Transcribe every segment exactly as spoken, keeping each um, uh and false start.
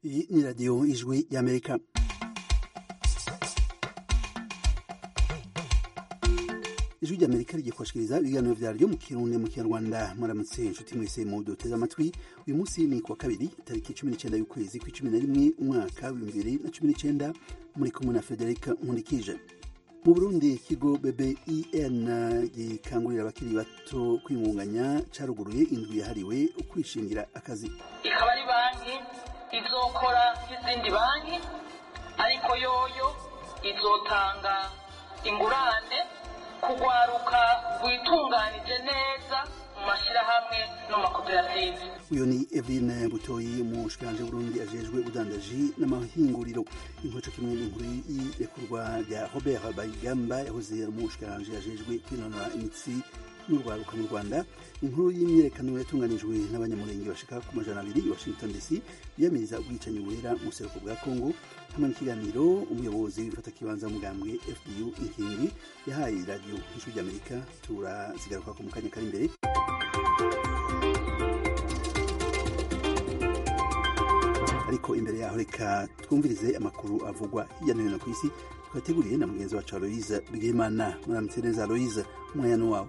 Iyi ni radiyo ijwi y'Amerika. Ijwi ry'Amerika rigiye kubashikiriza ibiganiro vyaryo mu Kirundi mu Kinyarwanda. Muramutse inshuti mwese muduteze amatwi. Uyu munsi ni kuwa kabiri tariki cumi n'icenda y'ukwezi kw'icumi na rimwe umwaka w'ibihumbi bibiri na cumi n'icenda, muri kumwe na Frederic Nkundikije. Mu Burundi ikigo B B I N gikangurira abakiri bato kwimunganya caruguruye indwi yahariwe ukwishingira akazi. Ikaba ari banki izokora nk'izindi banki, ariko yoyo izotanga ingurane kugwaruka rwitunganije neza mu mashirahamwe no makoperative. Uyo ni Eveline Butoyi, umushikiranganje Burundi ajejwe ubudandaji n'amahinguriro. Inkoco kimwe n'inkuru y'irekurwa rya Robert Bayigamba yahoze ari umushikiranganje ajejwe kwinonora imitsi n'urwaruka mu Rwanda. Inkuru y'imyerekano yatunganijwe n'abanyamurenge bashika ku majana abiri i Washington D C biyamiriza ubwicanyi buhera mu buseruko bwa Kongo, hamwe n'ikiganiro umuyobozi w'ifata kibanza mugambwe F D U Inkingi yahaye radio Ijwi ry'Amerika. Turazigaruka ku mukanya kari imbere. Ariko imbere yaho reka twumvirize amakuru avugwa hirya no hino ku isi twateguriye na mugenzi wacu Aloise Bigimana. Muramutse neza Aloise, umwanya wawe.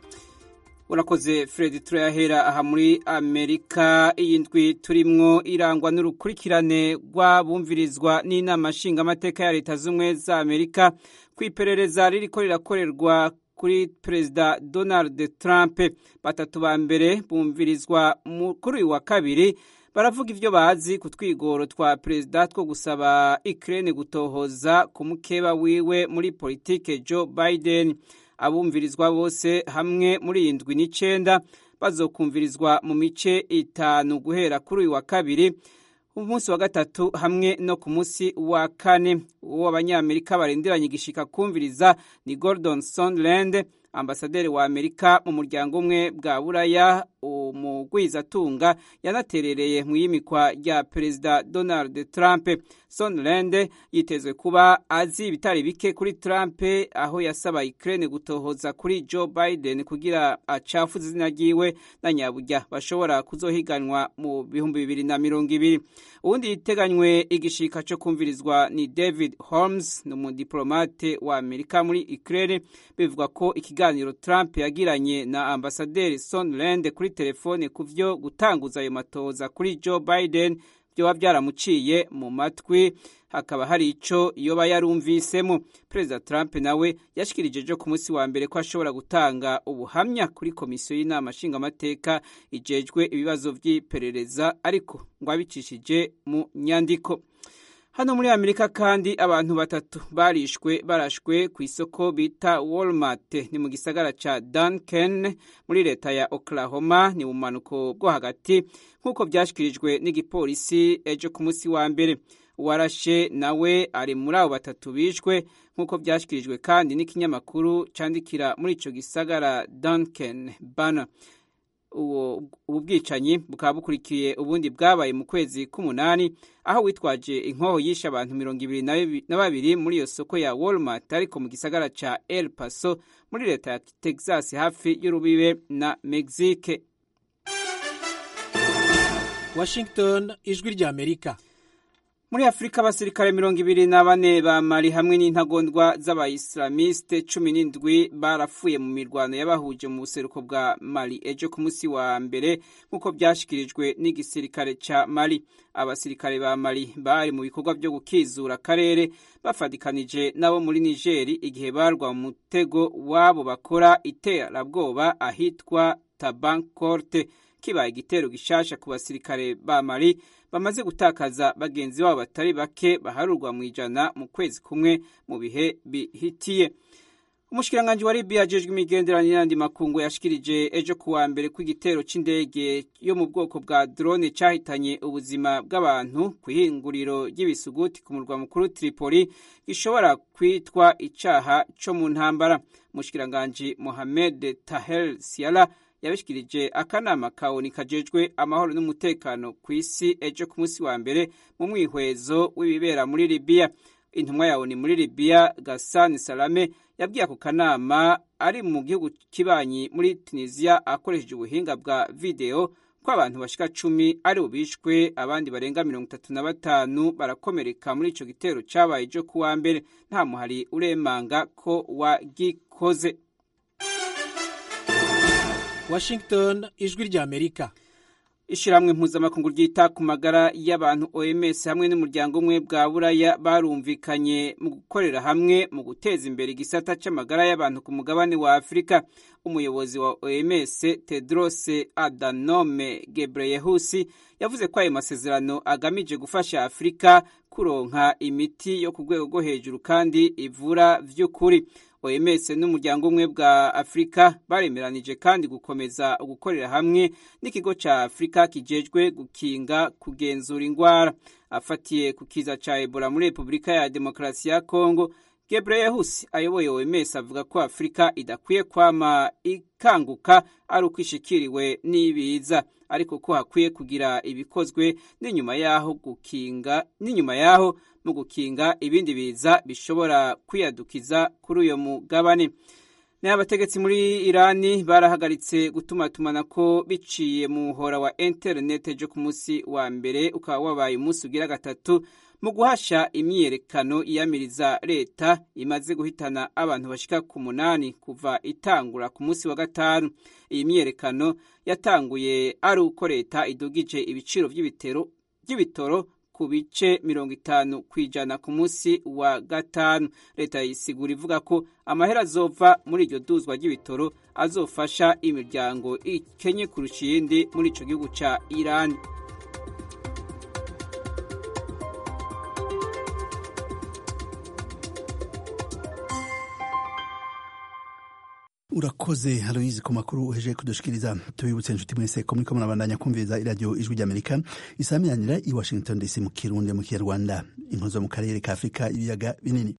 Urakoze Fred. Turayahera aha muri Amerika. Iyi ndwi turimwo irangwa n'urukurikirane rw'abumvirizwa n'inama nshingamateka ya Leta Zunze za Amerika kwiperereza ririko rirakorerwa kuri Perezida Donald Trump. Batatu ba mbere bumvirizwa kuri uyu wa kabiri baravuga ivyo bazi ku twigoro twa perezida two gusaba Ukraine gutohoza ku mukeba wiwe muri politike Joe Biden. Abumvirizwa bose hamwe muri indwi n'icenda bazokumvirizwa mu mice itanu guhera kuri uyu wa kabiri, umunsi wa gatatu hamwe no ku munsi wa kane. Uwo abanyamerika barenderanye igishika kumviriza ni Gordon Sondland, ambasaderi wa Amerika mu muryango umwe bwa Buraya, umugwizatunga yanaterereye mu yimikwa rya Perezida Donald Trump. Sondland yitezwe kuba azi ibitari bike kuri Trump, aho yasaba Ukraine gutohoza kuri Joe Biden kugira acafuze izina ryiwe na nyaburya bashobora kuzohiganwa mu bihumbi bibiri na mirongo ibiri. Uwundi yiteganywe igishika co kumvirizwa ni David Holmes, n'umudiplomate wa Amerika muri Ukraine. Bivugwa ko ikiganiro Trump yagiranye na ambasaderi Sondland kuri telefone kuvyo gutanguza ayo matoza kuri Joe Biden byoba byaramuciye mu matwi, hakaba hari ico yoba yarumvisemo. Perezida Trump nawe yashikirije jo ku munsi wa mbere ko ashobora gutanga ubuhamya kuri komisiyo y'inama nshingamateka ijejwe ibibazo vy'iperereza, ariko ngo abicishije mu nyandiko. Hano muri Amerika kandi abantu batatu barishwe barashwe ku isoko bita Walmart, ni mu gisagara ca Duncan muri leta ya Oklahoma, ni mu manuko bwo hagati, nk'uko vyashikirijwe n'igipolisi ejo ku munsi wa mbere. Uwarashe nawe ari muri abo batatu bishwe, nk'uko vyashikirijwe kandi n'ikinyamakuru candikira muri ico gisagara Duncan Banner. Ubu bwicanyi bukaba bukurikiye ubundi bwabaye mu kwezi k'umunani, aho witwaje inkoho yishe abantu mirongo ibiri na babiri muri iyo soko ya Walmart, ariko mu gisagara ca El Paso muri leta ya Texas hafi y'urubibe na Mexique. Washington, Ijwi ry'Amerika. Muri Afrika abasirikare mirongo ibiri na bane ba Mali hamwe n'intagondwa z'abayislamiste cumi n'indwi barapfuye mu mirwano yabahuje mu buseruko bwa Mali ejo ku munsi wa mbere, nk'uko byashikirijwe n'igisirikare ca Mali. Abasirikare ba Mali bari mu bikorwa byo gukizura akarere bafadikanije nabo muri Nigeri igihe barwa mu mutego wabo bakora iterabwoba ahitwa Tabankorte, kibaye igitero gishasha ku basirikare ba Mali bamaze gutakaza bagenzi babo batari bake baharurwa mu ijana mu kwezi kumwe mu bihe bihitiye. Umushikiranganje wa Libya ajejwe imigenderanire n'andi makungu yashikirije ejo kuwa mbere ko igitero c'indege yo mu bwoko bwa drone cahitanye ubuzima bw'abantu kw'ihinguriro ry'ibisuguti ku murwa mukuru Tripoli gishobora kwitwa icaha co mu ntambara. Umushikiranganje Mohamed Tahel Siala yabishikirije akanama kaoni kajejwe amahoro n'umutekano ku isi ejo ku munsi wa mbere mu mwihwezo w'ibibera muri Libya. Intumwa ya ONU muri Libya Ghassan Salame yabwiye ako kanama ari mu gihugu kibanyi muri Tunisia akoresheje ubuhinga bwa video ko abantu bashika cumi ari bishwe abandi barenga mirongo itatu na batanu barakomereka muri ico gitero cabaye ejo kuwa mbere. Nta muhari uremanga ko wagikoze. Washington, ijwi rya Amerika. Ishiramwe mpuzamakungu ryita ku magara y'abantu O M S hamwe n'umuryango umwe bwa Buraya barumvikanye mu gukorera hamwe mu guteza imbere igisata c'amagara y'abantu ku mugabane wa Afrika. Umuyobozi wa O M S Tedros Adhanom Ghebreyesus yavuze ko ayo masezerano agamije gufasha Afrika kuronka imiti yo ku rwego rwo hejuru kandi ivura vy'ukuri. O M S n'umuryango umwe bwa Afrika baremeranije kandi gukomeza gukorera hamwe n'ikigo ca Afrika kijejwe gukinga kugenzura ingwara. Afatiye ku kiza ca Ebola muri Republika ya Demokarasi ya Kongo, Ghebreyesus ayoboye O M S avuga ko Afrika idakwiye kwama ikanguka ari ukwishikiriwe n'ibiza, ariko ko hakwiye kugira ibikozwe n'inyuma yaho gukinga n'inyuma yaho mu gukinga ibindi biza bishobora kwiyadukiza kuri uyo mugabane. N'abategetsi muri Irani barahagaritse gutumatumana ko biciye mu muhora wa internet ejo ku munsi wa mbere, ukaba wabaye umunsi ugira gatatu mu guhasha imyiyerekano iyamiriza leta imaze guhitana abantu bashika ku munani kuva itangura ku munsi wa gatanu. Iyi myiyerekano yatanguye ari uko leta idugije ibiciro vy'ibitero by'ibitoro ku bice mirongo itanu kwijana ku munsi wa gatanu. Leta yisigura ivuga ko amahera azova muri iryo duzwa ry'ibitoro azofasha imiryango ikenye kurusha iyindi muri ico gihugu ca Iran. Urakoze Aloise ku makuru uhejeje kudushikiriza. Tubibutse inshuti mwese ko muriko murabandanya kumviriza iradiyo Ijwi ry'Amerika isamiranira i Washington D C mu Kirundi mu Kinyarwanda, inkozo mu karere ka Afrika ibiyaga binini.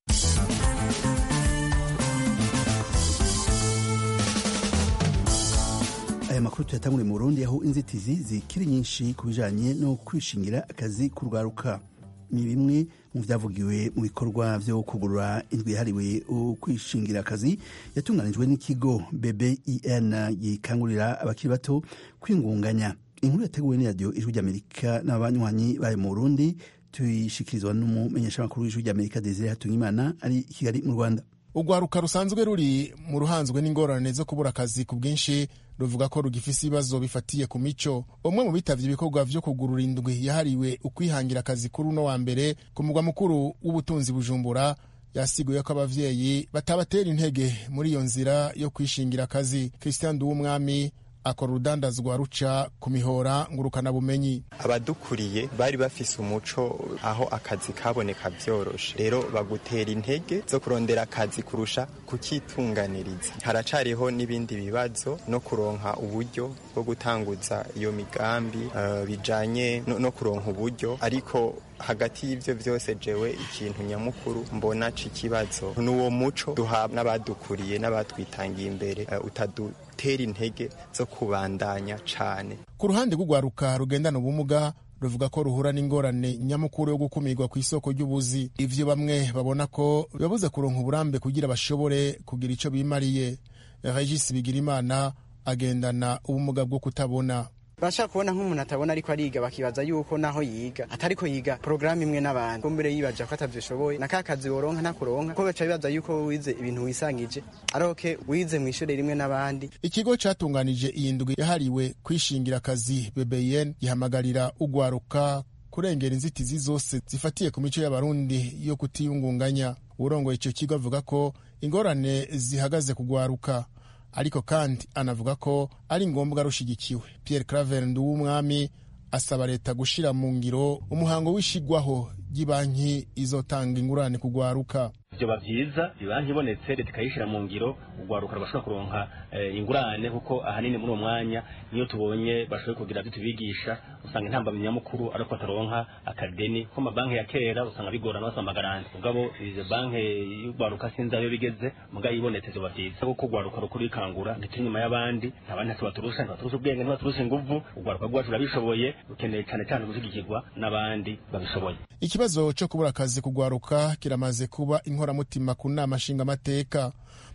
Aya makuru tuyatangure mu Burundi aho inzitizi zikiri nyinshi kubijanye no kwishingira akazi kurwaruka. Ni bimwe mu vyavugiwe mu bikorwa vyo kugurura indwi yahariwe ukwishingira akazi yatunganijwe n'ikigo B B I N gikangurira abakiri bato kwingunganya. Inkuru yateguwe n'iradiyo Ijwi ry'Amerika n'abanywanyi bayo mu Burundi, tuyishikirizwa n'umumenyeshamakuru w'Ijwi ry'Amerika Desire Hatungimana ari i Kigali mu Rwanda. Urwaruka rusanzwe ruri mu ruhanzwe n'ingorane zo kubura akazi ku bwinshi ruvuga ko rugifise ibibazo bifatiye ku mico. Umwe mu bitavye ibikorwa vyo kugurura indwi yahariwe ukwihangira akazi kuri uno wa mbere ku mugwa mukuru w'ubutunzi Bujumbura yasiguye ko abavyeyi batabatera intege muri iyo nzira yo kwishingira akazi. Christian Duwumwami akora urudandazwa ruca ku mihora ngurukana bumenyi. Abadukuriye bari bafise umuco aho akazi kaboneka vyoroshe, rero bagutera intege zo kurondera akazi kurusha kukitunganiriza. Haracariho n'ibindi bibazo no kuronka uburyo bwo gutanguza iyo migambi uh, bijanye no, no kuronka uburyo, ariko hagati y'ivyo vyose jewe ikintu nyamukuru mbona c'ikibazo n'uwo muco duhabwa n'abadukuriye n'abatwitangiye imbere uh, utadu tera intege zo kubandanya cane. Ku ruhande rw'urwaruka rugendana ubumuga ruvuga ko ruhura n'ingorane nyamukuru yo gukumirwa ku isoko ry'ubuzi. Ivyo bamwe babona ko bibabuza kuronka uburambe kugira bashobore kugira ico bimariye. Regis Bigirimana agendana ubumuga bwo kutabona. Bashaka kubona nk'umuntu atabona ariko ariga bakibaza yuko naho yiga atariko yiga programme imwe n'abandi, kumbere yibaje ko atavyishoboye na kakazi woronka ntakuronka, ko baca bibaza yuko wize ibintu wisangije aroke wize mu ishure rimwe n'abandi. Ikigo catunganije iyi ndwi yahariwe kwishingira akazi B B I N gihamagarira ugwaruka kurengera inzitizi zose zifatiye ku mico y'abarundi yo kutiyungunganya. Urongoye ico kigo avuga ko ingorane zihagaze kugwaruka, ariko kandi anavuga ko ari ngombwa rushigikiwe. Pierre Claver Nduwumwami asaba leta gushira mu ngiro umuhango wishigwaho ry'ibanki izotanga ingurane kugwaruka. Ivyo bavyiza ibanki ibonetse leta ikayishira mu ngiro, ugwaruka rubashobora kuronka e, ingurane, kuko ahanini muri uwo mwanya niyo tubonye bashoboye kugira byo tubigisha usanga intamba nyamukuru ariko ataronka akadeni. Ko mabanki ya kera usanga bigorana basamba garanti, ugabo izo banki y'ugwaruka sinza yo bigeze muga yibonetse byo bavyiza, kuko ugwaruka rukuri kangura ndetse nyuma y'abandi ntabandi tubaturusha ntaturusha ubwenge ntaturusha inguvu. Ugwaruka rwacu rabishoboye rukeneye cyane cyane gushigikirwa n'abandi babishoboye. Ikibazo cyo kubura akazi kugwaruka kiramaze kuba inkoramutima ku nama nshingamateka.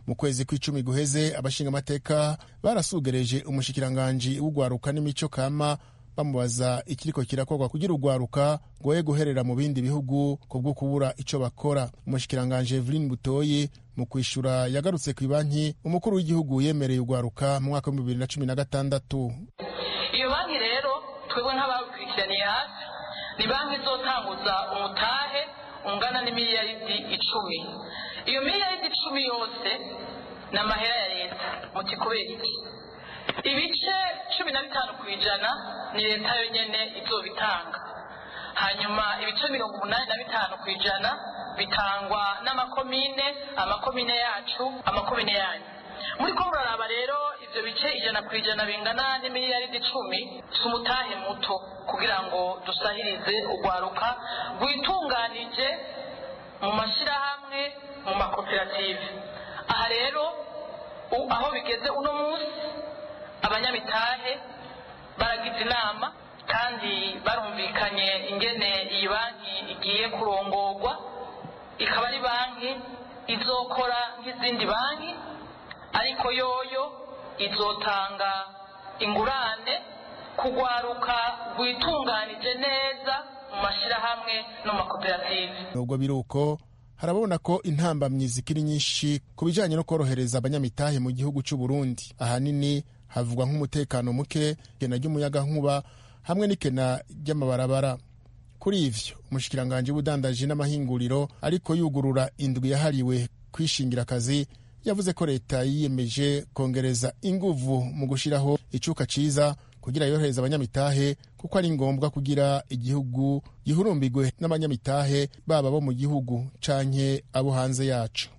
mu kwezi kw'icumi guheze abashinga amateka barasugereje umushikiranganji w'ugwaruka n'imico kama bamubaza ikiriko kirakorwa kugira ugwaruka goye guherera mu bindi bihugu kubwo kubura ico bakora. Umushikiranganje Evelyn Butoyi mu kwishura yagarutse ku banki umukuru w'igihugu yemereye ugwaruka mu mwaka wa bibiri na cumi na gatandatu. Iyo banki rero twebwe nk'abakurikiraniye hafi ni banki izotanguza umutahe ungana n'imiliyaridi icumi. Iyo miliyaridi icumi yose ni amahera ya leta. Muti kubera iki? Ibice cumi na bitanu ku ijana ni leta yonyene izobitanga. Hanyuma ibice mirongo umunani na bitanu ku ijana bitangwa n'amakomine, amakomine yacu, amakomine yanyu. Muri ko muraraba rero ivyo bice ijana ku ijana bingana n'imiliyaridi icumi si umutahe muto kugira ngo dusahirize ugwaruka rwitunganije mu mashirahamwe, mu makoperative. Aha rero aho bigeze uno munsi abanyamitahe baragize inama kandi barumvikanye ingene iyi banki igiye kurongorwa, ikaba ari banki izokora nk'izindi banki ariko yoyo izotanga ingurane kugwaruka rwitunganije neza mu mashirahamwe no mu makoperative. Nubwo biruko harabona ko intambamyi zikiri nyinshi ku bijanye no korohereza abanyamitahe mu gihugu cy'u Burundi. Ahanini havugwa nk'umutekano muke, kena ry'umuyaga nkuba hamwe n'ikena ry'amabarabara. Kuri ivyo umushikiranganje w'ubudandaji n'amahinguriro ariko yugurura indwi yahariwe kwishingira akazi yavuze ko leta yiyemeje kongereza inguvu mu gushiraho icuka ciza kugira yorohereza abanyamitahe kuko ari ngombwa kugira igihugu gihurumbirwe n'abanyamitahe baba bo mu gihugu canke abo hanze yacu.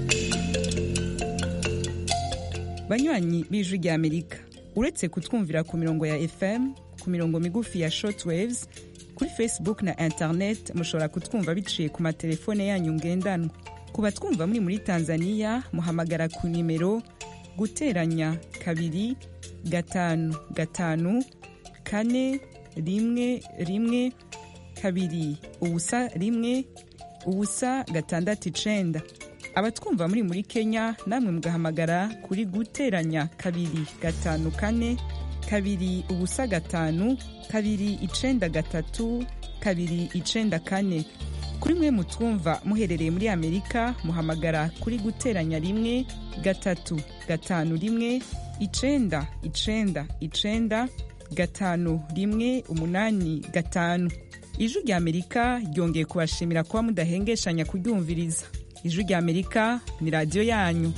Banywanyi b'Ijwi rya Amerika, uretse kutwumvira ku mirongo ya F M, ku mirongo migufi ya shortwaves, kuri Facebook na internet mushobora kutwumva biciye ku matelefone yanyu ngendanwa. Ku batwumva muri muri Tanzania muhamagara ku nimero guteranya kabiri gatanu gatanu kane rimwe rimwe kabiri ubusa rimwe ubusa gatandatu icenda. Abatwumva muri muri Kenya namwe mugahamagara kuri guteranya kabiri gatanu kane kabiri ubusa gatanu kabiri icenda gatatu kabiri icenda kane. Kuri mwe mutwumva muherereye muri Amerika muhamagara kuri guteranya rimwe gatatu gatanu rimwe icenda icenda icenda gatanu rimwe umunani gatanu. Ijwi rya Amerika ryongeye kubashimira kuba mudahengeshanya kuryumviriza. Ijwi rya Amerika ni radio yanyu.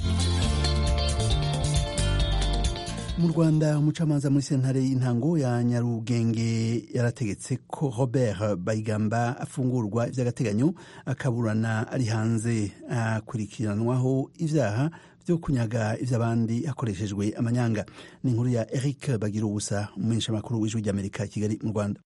Mu Rwanda umucamanza muri sentare y'intango ya Nyarugenge yarategetse ko Robert Bayigamba afungurwa ivy'agateganyo akaburana ari hanze akurikiranwaho ivyaha byo kunyaga ivy'abandi hakoreshejwe amanyanga. Ni inkuru ya Eric Bagirubusa umumenyesha makuru w'Ijwi rya Amerika Kigali mu Rwanda.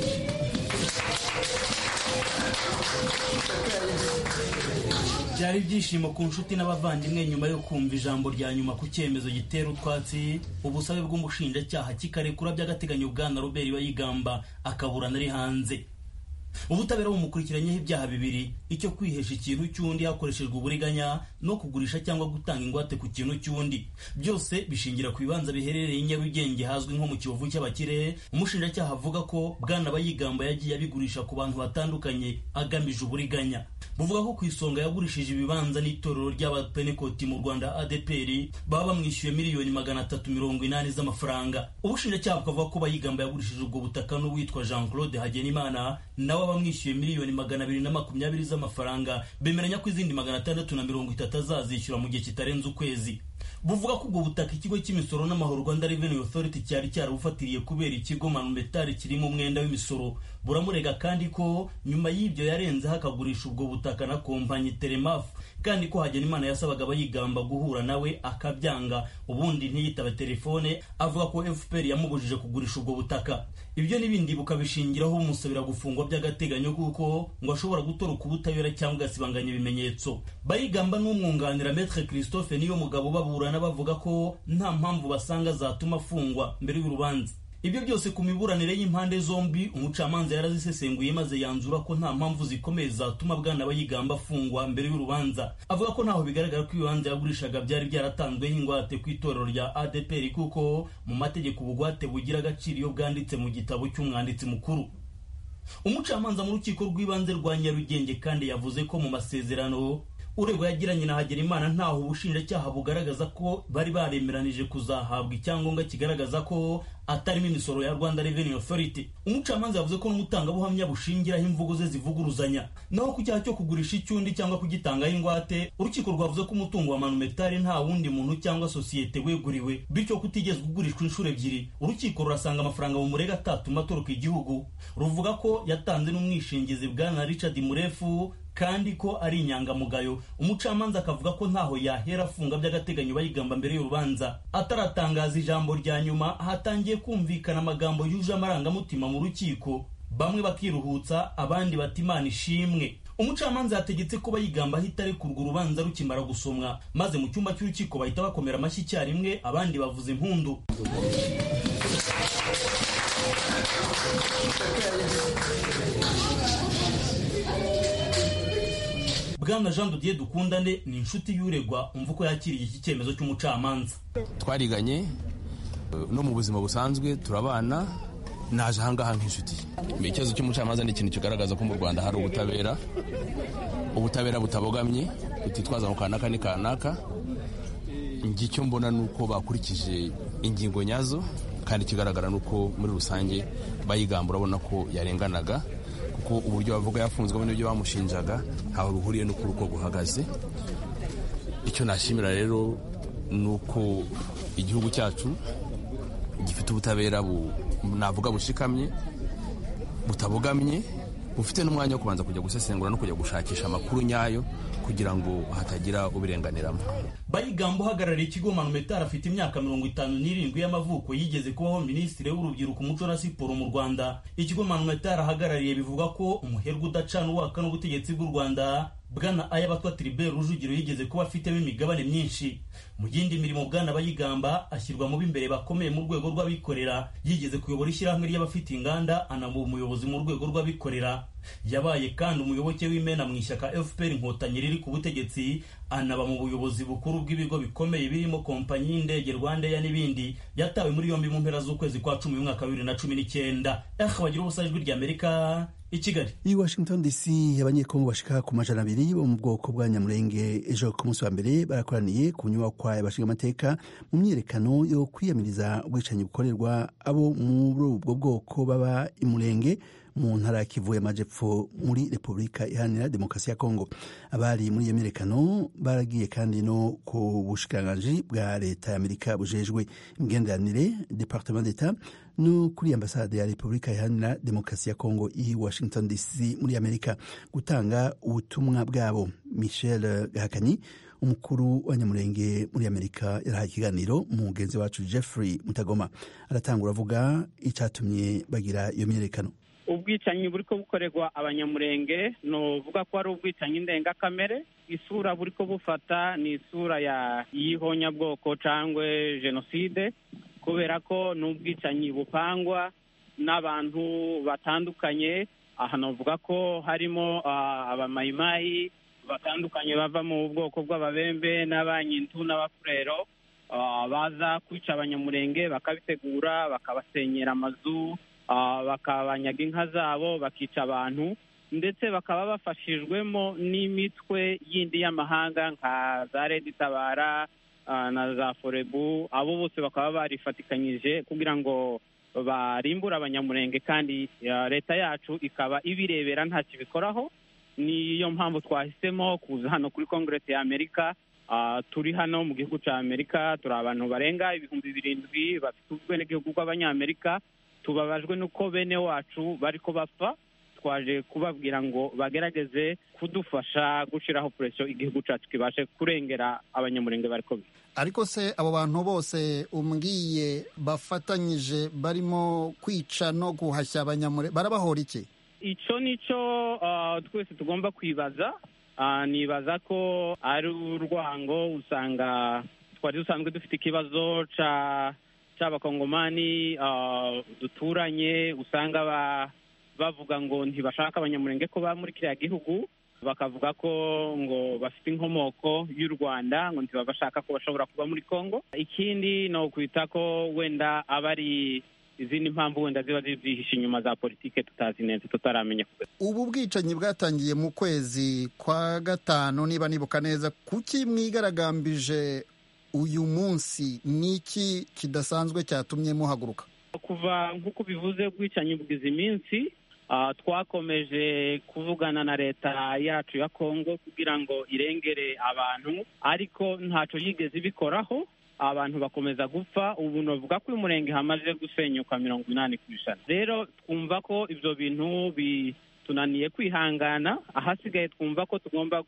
Byari ibyishimo ku nshuti n'abavandimwe nyuma yo kumva ijambo rya nyuma ku cyemezo gitera utwatsi ubusabe bw'umushinjacyaha kikarekura by'agateganyo bwana Robert Bayigamba akaburana ari hanze. Ubutabera bumukurikiranyeho ibyaha bibiri, icyo kwihesha ikintu cy'undi hakoreshejwe uburiganya no kugurisha cyangwa gutanga ingwate ku kintu cy'undi. Byose bishingira ku bibanza biherereye i Nyarugenge hazwi nko mu Kiyovu cy'abakire. Umushinjacyaha avuga ko bwana Bayigamba yagiye abigurisha ku bantu batandukanye agamije uburiganya. Buvuga ko ku isonga yagurishije ibibanza n'itorero ry'abapenekoti mu Rwanda A D P R baba bamwishyuye miliyoni magana atatu mirongo inani z'amafaranga. Ubushinjacyaha bukavuga ko Bayigamba yagurishije ubwo butaka n'uwitwa Jean Claude Hagenimana nawe bamwishyuye miliyoni magana abiri na makumyabiri z'amafaranga, bemeranya ko izindi magana atandatu na mirongo itatu azazishyura mu gihe kitarenze ukwezi. Buvuga ko ubwo butaka ikigo cy'imisoro n'amahoro Rwanda Revenue Authority cyari cyarabufatiriye kubera ikigo Manumetari kirimo umwenda w'imisoro. Buramurega kandi ko nyuma y'ibyo yarenze hakagurisha ubwo butaka na kompanyi Telemaf, kandi ko Hagenimana yasabaga Bayigamba guhura nawe akabyanga ubundi ntiyitaba telefone, avuga ko F P R yamubujije kugurisha ubwo butaka. Ibyo nibindi bukabishingiraho umusabira gufungwa by'agateganyo kuko ngo ashobora gutoroka ubutabera cyangwa gasibanganya ibimenyetso. Bayigamba n'umwunganira Maître Christophe niyo mugabo baburana bavuga ko nta mpamvu basanga zatuma afungwa mbere y'urubanza. Ibyo byose ku miburanire y'impande zombi umucamanza yarazisesenguye maze yanzura ko nta mpamvu zikomeye zatuma Bwana Bayigamba afungwa mbere y'urubanza. Avuga ko ntaho bigaragara ko ibibanza yagurishaga byari byaratanzweho ingwate ku itorero rya A D P R kuko mu mategeko ubugwate bugira agaciro iyo bwanditse mu gitabo cy'umwanditsi mukuru. Umucamanza mu rukiko rw'ibanze rwa Nyarugenge kandi yavuze ko mu masezerano uregwa yagiranye na Hagerimana ntaho ubushinjacyaha bugaragaza ko bari baremeranije kuzahabwa icyangombwa kigaragaza ko atarimo imisoro ya Rwanda Revenue Authority. Umucamanza yavuze ko n'umutangabuhamya bushingiraho imvugo ze zivuguruzanya. Naho ku cyaha cyo kugurisha icyundi cyangwa kugitangaho ingwate, urukiko rwavuze ko umutungo wa Manumetari nta wundi muntu cyangwa sosiyete weguriwe, bityo kutigeze kugurishwa inshuro ebyiri. Urukiko rurasanga amafaranga mu murega atatuma atoroka igihugu. Ruvuga ko yatanze n'umwishingizi Bwana Richard Murefu kandi ko ari inyangamugayo. Umucamanza akavuga ko ntaho yahera afunga by'agateganyo Bayigamba mbere y'urubanza. Ataratangaza ijambo rya nyuma, hatangiye kumvikana amagambo yuje amarangamutima mu rukiko, bamwe bakiruhutsa abandi bati Imana ishimwe. Umucamanza yategetse ko Bayigamba ahita arekurwa urubanza rukimara gusomwa, maze mu cyumba cy'urukiko bahita bakomera amashyi icyarimwe, abandi bavuza impundu. Bwana Jean Didier Dukundane ni inshuti y'uregwa, umva ko yakiriye iki cyemezo cy'umucamanza. Twariganye no mu buzima busanzwe turabana, naje ahangaha nk'inshuti. Ikibazo cy'umucamanza ni ikintu kigaragaza ko mu Rwanda hari ubutabera, ubutabera butabogamye, butitwaza mu kanaka ni kanaka. Ngicyo mbona nuko bakurikije ingingo nyazo, kandi kigaragara nuko muri rusange Bayigamba urabona ko yarenganaga, kuko uburyo bavuga yafunzwe n'ibyo bamushinjaga ntaho ruhuriye n'ukuri uko guhagaze. Icyo nashimira rero nuko igihugu cyacu gifite ubutabera navuga bushikamye, butabogamye, bufite n'umwanya wo kubanza kujya gusesengura no kujya gushakisha amakuru nyayo kugira ngo hatagira ubirenganiramo. Bayigamba uhagarariye ikigo Manumetari afite imyaka mirongo itanu n'irindwi y'amavuko, yigeze kubaho minisitiri w'urubyiruko, umuco na siporo mu Rwanda. Ikigo Manumetari ahagarariye bivuga ko umuherwe udacana uwaka n'ubutegetsi bw'u Rwanda Bwana Ayabatwa Tribert Rujugiro yigeze kuba afitemo imigabane myinshi. Mu yindi mirimo Bwana Bayigamba ashyirwa mu b'imbere bakomeye mu rwego rw'abikorera, yigeze kuyobora ishyirahamwe ry'abafite inganda, anaba umuyobozi mu rwego rw'abikorera. Yabaye kandi umuyoboke w'imena mu ishyaka F P R Inkotanyi riri ku butegetsi, anaba mu buyobozi bukuru bw'ibigo bikomeye birimo kompanyi y'indege Rwandair n'ibindi. Yatawe muri yombi mu mpera z'ukwezi kwa cumi y'umwaka wa bibiri na cumi n'icyenda. Eh bagira ubusa ijwi ry'Amerika i Kigali. I Washington D C abanyekongo bashika ku majana abiri bo mu bwoko bwa Nyamurenge ejo ku munsi wa mbere barakoraniye ku nyubakwa y'abashinga amateka mu myiyerekano yo kwiyamiriza ubwicanyi bukorerwa abo muri ubwo bwoko baba imurenge mu ntara Kivu y'Amajepfo muri Repubulika Iharanira Demokarasi ya Kongo. Abari muri iyo myiyerekano baragiye kandi no ku bushikiranganji bwa leta y'Amerika bujejwe imigenderanire, Departement d'Etat, no kuri ambasade ya Repubulika Iharanira Demokarasi ya Kongo i Washington D C muri Amerika gutanga ubutumwa bwabo. Michel Gahakani, umukuru wa Nyamurenge muri Amerika, yarahaye ikiganiro mugenzi wacu Jeffrey Mutagoma, aratangura avuga icyatumye bagira iyo myiyerekano. Ubwicanyi buriko bukorerwa abanyamurenge no vuga ko ari ubwicanyi ndengakamere. Isura buriko bufata ni isura ya yihonyabwoko cangwe genocide, kubera ko n'ubwicanyi bupangwa n'abantu batandukanye. Aha novuga ko harimo uh, abamayimayi batandukanye bava mu bwoko bw'ababembe n'abanyintu n'abafurero, uh, baza kwica abanyamurenge, bakabitegura, bakabasenyera amazu, Uh, bakabanyaga inka zabo, bakica abantu, ndetse bakaba bafashijwemo n'imitwe yindi y'amahanga nka za Red Tabara uh, na za Forebu. Abo bose bakaba barifatikanyije kugira ngo barimbura abanyamurenge, kandi uh, leta yacu ikaba ibirebera nta kibikoraho. Niyo mpamvu twahisemo kuza hano kuri Congress ya Amerika. Uh, turi hano mu gihugu cya Amerika, turi abantu barenga ibihumbi birindwi bafite ubwenegihugu bw'abanyamerika. Tubabajwe nuko bene wacu bariko bapfa, twaje kubabwira ngo bagerageze kudufasha gushiraho pressure igihugu cyacu kibashe kurengera abanyamurenge bariko bi. Ariko se abo bantu bose umbwiye bafatanyije barimo kwica no guhashya abanyamurenge barabahora iki? Ico nico uh, twese tugomba kwibaza. Uh, nibaza ko ari urwango. Usanga twari dusanzwe dufite ikibazo ca c'abakongomani uh, duturanye usanga ba, bavuga ngo ntibashaka abanyamurenge ko ba muri kiriya gihugu, bakavuga ko ngo bafite inkomoko y'u Rwanda, ngo ntibabashaka ko bashobora kuba muri Kongo. Ikindi no kwita ko wenda abari izindi mpamvu wenda ziba zihishe inyuma za politike tutazi neza, tutaramenya. Ubu bwicanyi bwatangiye mu kwezi kwa gatanu niba nibuka neza, kuki mwigaragambije uyu munsi? Niki kidasanzwe cyatumye muhaguruka? Kuva nk'uko bivuze ubwicanyi bwize iminsi, uh, twakomeje kuvugana na leta yacu ya Kongo kugira ngo irengere abantu, ariko ntaco yigeze ibikoraho. Abantu bakomeza gupfa. Ubu novuga ko uyu murenge hamaze gusenyuka mirongo inani ku ijana. Rero twumva ko ivyo bintu bitunaniye kwihangana, ahasigaye twumva ko tugomba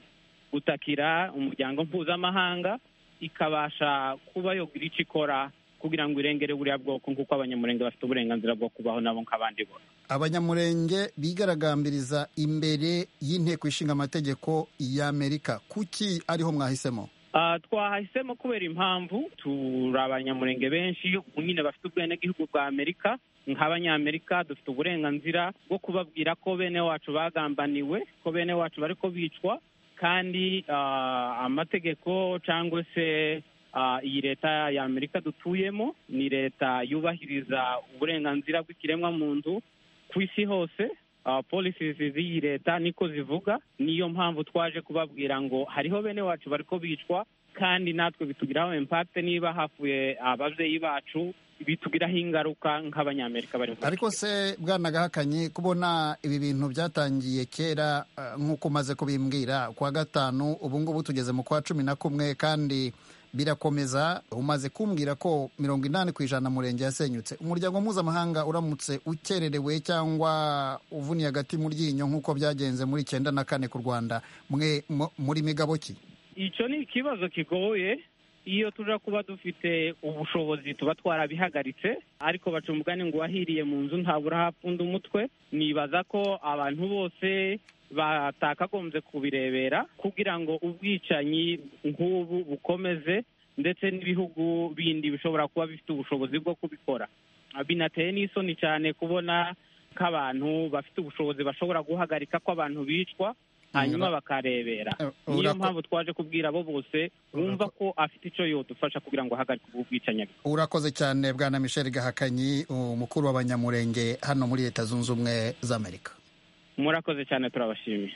gutakira umuryango mpuzamahanga ikabasha kuba yogira ico ikora kugira ngo irengere buriya bwoko, nk'uko abanyamurenge bafite uburenganzira bwo kubaho nabo nk'abandi bo. Abanyamurenge bigaragambiriza imbere y'inteko ishinga amategeko y'Amerika, kuki ariho mwahisemo? Uh, twahisemo kubera impamvu turi abanyamurenge benshi nyine bafite ubwenegihugu bwa Amerika. Nk'abanyamerika dufite uburenganzira bwo kubabwira ko bene wacu bagambaniwe, ko bene wacu bariko bicwa, kandi uh, amategeko cyangwa se uh, iyi leta ya Amerika dutuyemo ni leta yubahiriza uburenganzira bw'ikiremwa muntu ku isi hose. Uh, policies z'iyi leta niko zivuga. Niyo mpamvu twaje kubabwira ngo hariho bene wacu bariko bicwa, kandi natwe bitugiraho impact. Niba hafuye abavyeyi bacu bitugiraho ingaruka nk'abanyamerika bari. Ariko se Bwana Gahakanyi, kubona ibi bintu byatangiye kera uh, nk'uko maze kubimbwira kwa gatanu, ubu ngubu tugeze mu kwa cumi na kumwe kandi birakomeza. Umaze kumbwira ko mirongo inani ku ijana murenge yasenyutse. Umuryango mpuzamahanga uramutse ukererewe cyangwa uvuniye agati mu ryinyo nk'uko byagenze muri icyenda na kane ku Rwanda, mwe muri migabo ki? Ico ni ikibazo kigoye. Iyo tuja kuba dufite ubushobozi tuba twarabihagaritse, ariko baca umugani ngo wahiriye mu nzu ntabura hapfunda umutwe. Nibaza ko abantu bose batakagombye kubirebera kugira ngo ubwicanyi nk'ubu bukomeze, ndetse n'ibihugu bindi bishobora kuba bifite ubushobozi bwo kubikora. Binateye n'isoni cyane kubona k'abantu bafite ubushobozi bashobora guhagarika ko abantu bicwa hanyuma bakarebera. Niyo mpamvu twaje kubwira abo bose wumva ko afite ico yodufasha kugira ngo ahagarike ubu bwicanyi. Urakoze cyane Bwana Michel Gahakanyi, umukuru w'abanyamurenge hano muri Leta Zunze Ubumwe z'Amerika. Murakoze cyane, turabashimiye.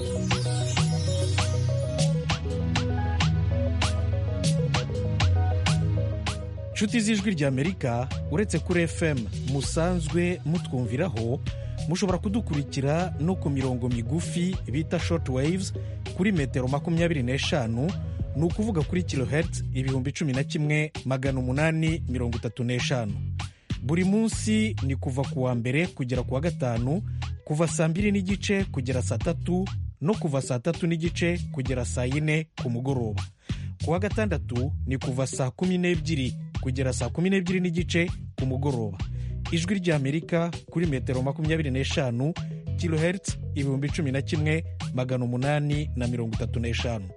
Nshuti z'Ijwi ry'Amerika, uretse kuri F M musanzwe mutwumviraho, mushobora kudukurikira no ku mirongo migufi bita short waves kuri metero makumyabiri n'eshanu, ni ukuvuga kuri kilohertz ibihumbi cumi na kimwe magana umunani mirongo itatu n'eshanu. Buri munsi ni kuva ku wa mbere kugera ku wa gatanu, kuva saa mbiri n'igice kugera saa tatu, no kuva saa tatu n'igice kugera saa yine ku mugoroba. Ku wa gatandatu ni kuva saa kumi n'ebyiri kugera saa kumi n'ebyiri n'igice ku mugoroba. Ijwi ry'Amerika kuri metero makumyabiri n'eshanu, kilohertz ibihumbi cumi na kimwe magana umunani na mirongo itatu n'eshanu.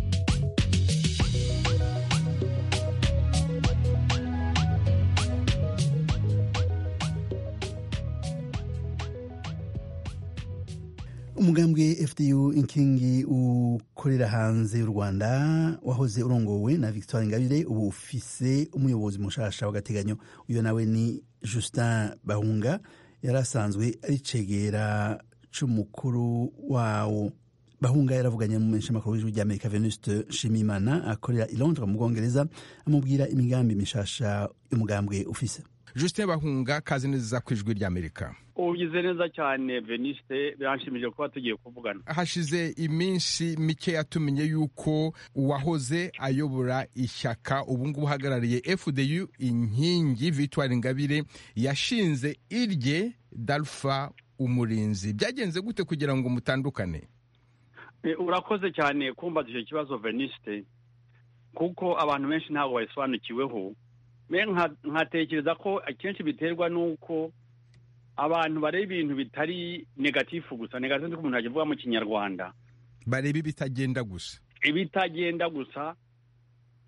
umugambwe F D U inkingi ukorera hanze y'u Rwanda wahoze urongowe na Victoire Ingabire ubu ufise umuyobozi mushasha w'agateganyo. Uyo nawe ni Justin Bahunga, yarasanzwe ari cegera c'umukuru wawo. Bahunga yaravuganye mu menshi makuru w'Ijwi ry'Amerika Venuste Nshimiyimana akorera i Londres mu Bwongereza, amubwira imigambi mishasha y'umugambwe ufise. Justin Bahunga, kazi neza ku Ijwi ry'Amerika. Ubize neza cyane Venuste, biranshimije kuba tugiye kuvugana. Hashize iminsi mike yatumenye yuko uwahoze ayobora ishyaka ubu ngubu uhagarariye F D U inkingi Victoire Ingabire yashinze irye Dalpha Umurinzi. Byagenze gute kugira ngo mutandukane? E, urakoze cyane kumbaza icyo kibazo Venuste, kuko abantu benshi ntabwo bayisobanukiweho. Me nkatekereza ko akenshi biterwa nuko abantu bareba ibintu bitari negatifu gusa. Negatifu ko umuntu agivuga mu Kinyarwanda, bareba ibitagenda gusa. Ibitagenda gusa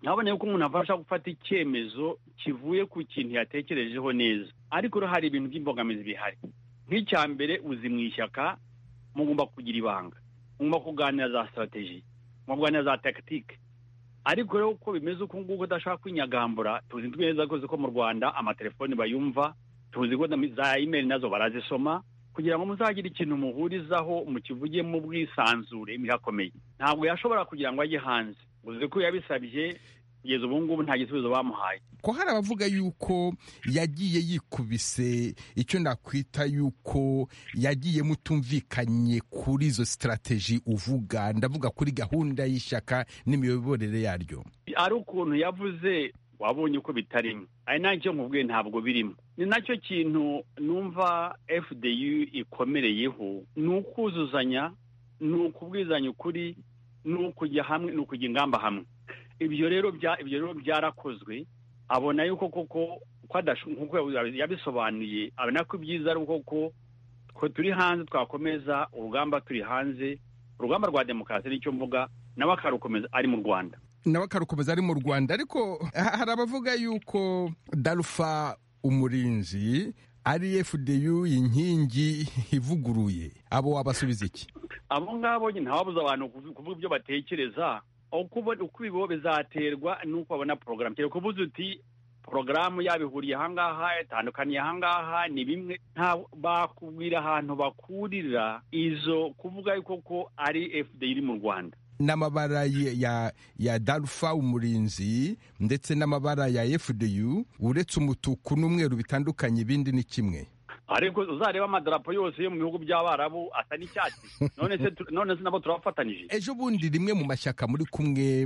nkabona yuko umuntu afasha gufata icyemezo kivuye ku kintu yatekerejeho neza, ariko rero hari ibintu by'imbogamizi bihari. Nk'icya mbere, uzi mu ishyaka mugomba kugira ibanga, mugomba kuganira za strategy, mugomba kuganira za tactique, ariko rero uko bimeze uko nguko udashaka kwinyagambura. Tuzi neza ko mu Rwanda amatelefoni bayumva, tuzi ko za email nazo barazisoma, kugira ngo muzagire ikintu muhurizaho mukivuge mu bwisanzure birakomeye. Ntabwo yashobora kugira ngo ajye hanze, uzi ko yabisabye kugeza ubu ngubu nta gisubizo bamuhaye. Ko hari abavuga yuko yagiye yikubise icyo nakwita yuko yagiye mutumvikanye kuri izo strategy uvuga, ndavuga kuri gahunda y'ishyaka n'imiyoborere yaryo. Ari ukuntu yavuze wabonye uko bitarimo, ari nacyo nkubwiye ntabwo birimo. Ni nacyo kintu numva F D U ikomereyeho, ni ukuzuzanya, ni ukubwizanya ukuri, ni ukujya hamwe, ni ukujya ingamba hamwe. Ibyo rero bya ibyo rero byarakozwe, abona yuko koko nkuko yabisobanuye, abona ko byiza ari uko ko turi hanze twakomeza urugamba, turi hanze urugamba rwa demokarasi nicyo mvuga, nawe akarukomeza ari mu Rwanda nawe akarukomeza ari mu Rwanda. Ariko hari abavuga yuko Dalpha Umurinzi ari F D U inkingi ivuguruye, abo wabasubiza iki? Abo ngabo ntawabuza abantu kuvuga ibyo batekereza, uko bibo bizaterwa nuko babona porogaramu. Cyane kuvuza uti porogaramu yabihuriye ahangaha, itandukaniye ahangaha, ni bimwe, nta bakubwira ahantu bakurira izo kuvuga yuko ko ari F D U iri mu Rwanda. N'amabara ya ya Dalpha Umurinzi ndetse n'amabara ya F D U, uretse umutuku n'umweru bitandukanye, ibindi ni kimwe. Ariko uzareba amadarapo yose yo mu bihugu by'Abarabu asa n'icyatsi. None se none se nabo turafatanije. Ejo bundi rimwe mu mashyaka muri kumwe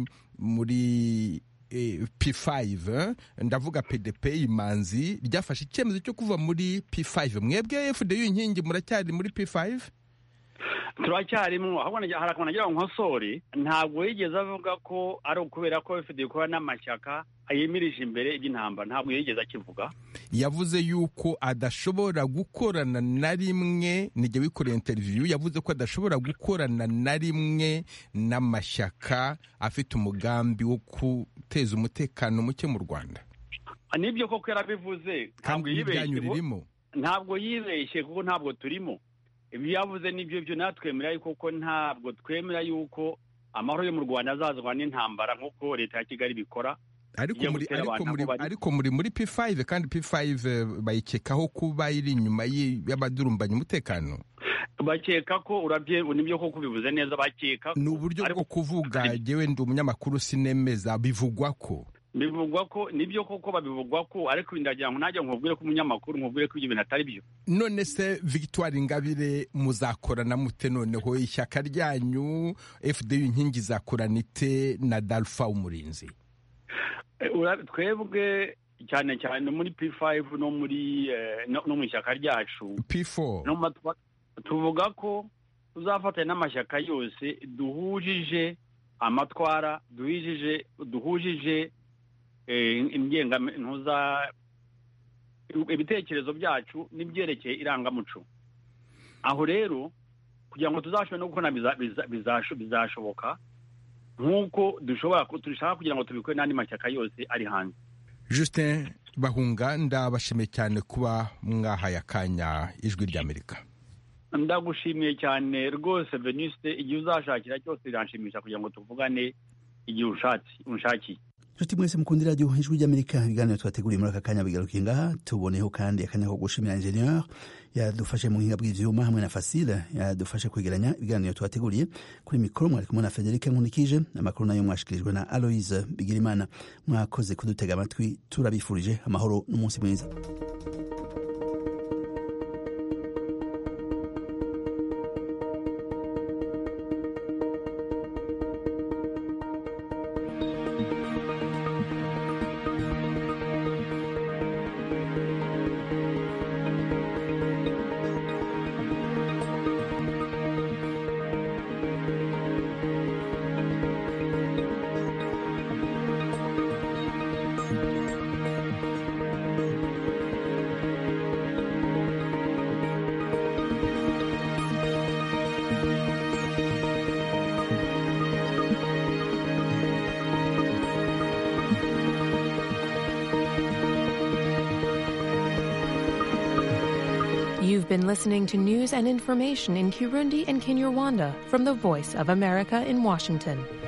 muri eh, P five, ndavuga P D P Imanzi, ryafashe icyemezo cyo kuva muri P five. Mwebwe F D U inkingi muracyari muri P five? Turacyarimo. Ahubwo harakona ngira nkosore, ntabwo yigeze avuga ko ari ukubera ko F D U ko n'amashyaka ayemirije imbere iby'intambara, ntabwo yigeze akivuga. Yavuze yuko adashobora gukorana na rimwe, nijye wikoreye interview, yavuze ko adashobora gukorana na rimwe n'amashyaka afite umugambi wo guteza umutekano muke mu Rwanda. Nibyo koko yarabivuze, ntabwo yibeshye, ntabwo yibeshye kuko ntabwo turimo. Ibi yavuze nibyo byo natwemera yuko ko ntabwo twemera yuko amahoro yo mu Rwanda azazwa n'intambara nk'uko leta ya Kigali bikora. Ariko muri ariko muri ariko muri muri P five, kandi P five bayikekaho kuba iri inyuma y'abadurumbanya umutekano. Bakeka ko urabye nibyo koko bivuze neza, bakeka ni uburyo bwo kuvuga. Jewe ndi umunyamakuru sinemeza, bivugwa ko bivugwa ko nibyo koko babivugwa ko, ariko ndagira ngo najya nkubwire ko umunyamakuru nkubwire ko ibyo bintu atari byo. None se Victoire Ingabire muzakorana mute? Noneho ishyaka ryanyu F D U inkingi zakorana ite na Dalpha Umurinzi? Twebwe cyane cyane muri P five no muri no mu ishyaka ryacu P four, tuvuga ko tuzafatanya n'amashyaka yose duhujije amatwara, duhujije duhujije ingenga ntuza ibitekerezo byacu n'ibyerekeye irangamuco. Aho rero kugira ngo tuzashobore no gukora bizashoboka nk'uko dushobora turishaka kugira ngo tubikore n'andi mashyaka yose ari hanze. Justin Bahunga, ndabashimiye cyane kuba mwahaye akanya Ijwi ry'Amerika. Ndagushimiye cyane rwose Venuste, igihe uzashakira cyose biranshimisha kugira ngo tuvugane igihe ushatse unshakiye. Nshuti mwese mukundira radio Ijwi ry'Amerika, ibiganiro twateguriye muri aka kanya bigarukiye ngaha. Tuboneho kandi akanya ko gushimira ingenieur yadufashe mu buhinga bw'ivyuma hamwe na Fasile yadufashe kwegeranya ibiganiro twateguriye. Kuri mikoro mwari kumwe na Federica Nkunikije, amakuru nayo mwashikirijwe na Aloise Bigirimana. Mwakoze kudutega amatwi, turabifurije amahoro n'umunsi mwiza. You've been listening to news and information in Kirundi and Kinyarwanda from the Voice of America in Washington.